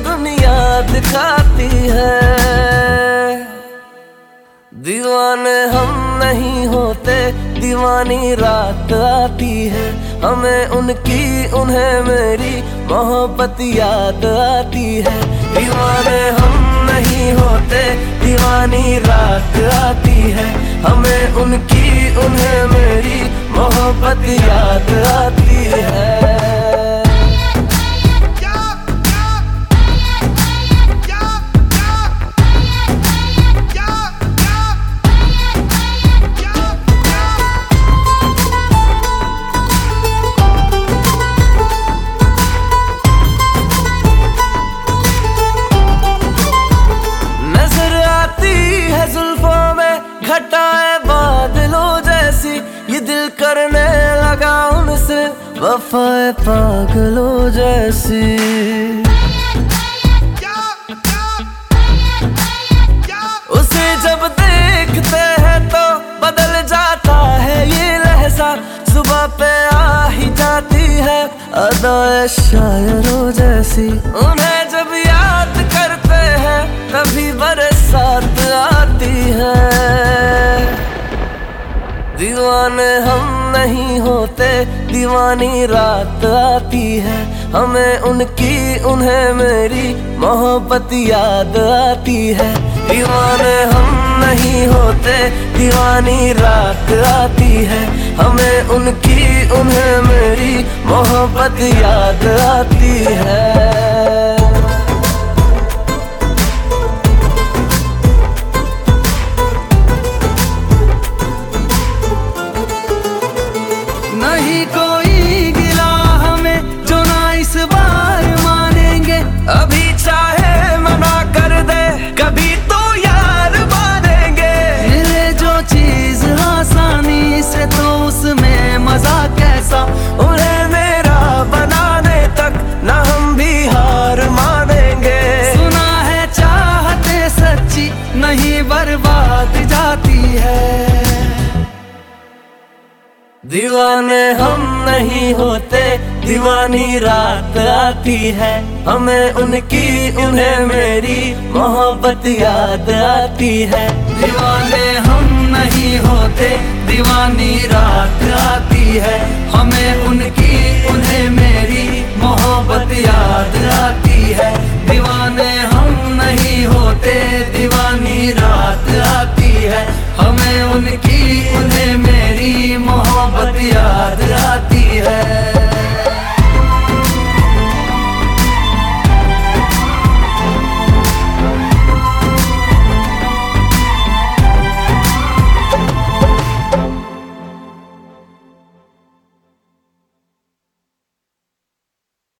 दुनिया दिखाती है। दीवाने हम नहीं होते, दीवानी रात आती है। हमें उनकी उन्हें मेरी मोहब्बत याद आती है। दीवाने हम नहीं होते, दीवानी रात आती है। हमें उनकी उन्हें मेरी मोहब्बत याद आती है। जुल्फों में घटाए बादलों जैसी, ये दिल करने लगा उनसे वफाए पागलों जैसी। उसे जब देखते हैं तो बदल जाता है ये लहजा, सुबह पे आ ही जाती है अदाए शायरों जैसी। उन्हें जब याद करते हैं तभी बरसात आती है। दीवाने हम नहीं होते, दीवानी रात आती है। हमें उनकी उन्हें मेरी मोहब्बत याद आती है। दीवाने हम नहीं होते, दीवानी रात आती है। हमें उनकी उन्हें मेरी मोहब्बत याद आती है। नहीं कोई गिला हमें जो ना इस बार मानेंगे, अभी चाहे मना कर दे कभी तो यार मानेंगे। मिले जो चीज आसानी से तो उसमें मजा कैसा, उन्हें मेरा बनाने तक ना हम भी हार मानेंगे। सुना है चाहते सच्ची नहीं बर्बाद जाती है। दीवाने हम नहीं होते, दीवानी रात आती है। हमें उनकी उन्हें मेरी मोहब्बत याद आती है। दीवाने हम नहीं होते, दीवानी रात आती है। हमें उनकी उन्हें मेरी मोहब्बत याद आती है। दीवाने हम नहीं होते, दीवानी रात आती है। हमें उनकी